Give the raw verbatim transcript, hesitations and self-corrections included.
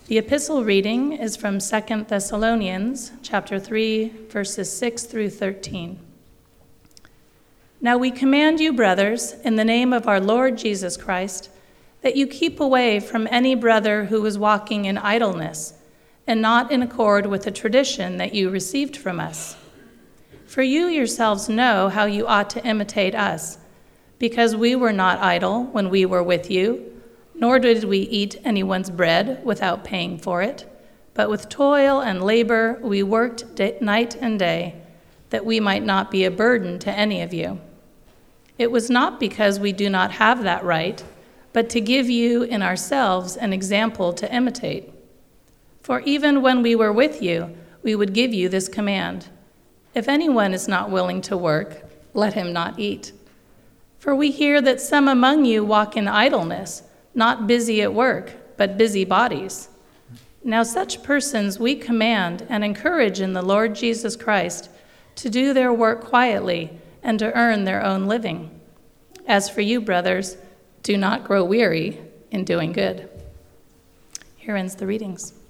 The epistle reading is from Second Thessalonians chapter three, verses six through thirteen. Now we command you, brothers, in the name of our Lord Jesus Christ, that you keep away from any brother who is walking in idleness and not in accord with the tradition that you received from us. For you yourselves know how you ought to imitate us, because we were not idle when we were with you, nor did we eat anyone's bread without paying for it, but with toil and labor we worked day, night and day, that we might not be a burden to any of you. It was not because we do not have that right, but to give you in ourselves an example to imitate. For even when we were with you, we would give you this command: if anyone is not willing to work, let him not eat. For we hear that some among you walk in idleness, not busy at work, but busy bodies. Now such persons we command and encourage in the Lord Jesus Christ to do their work quietly and to earn their own living. As for you, brothers, do not grow weary in doing good. Here ends the readings.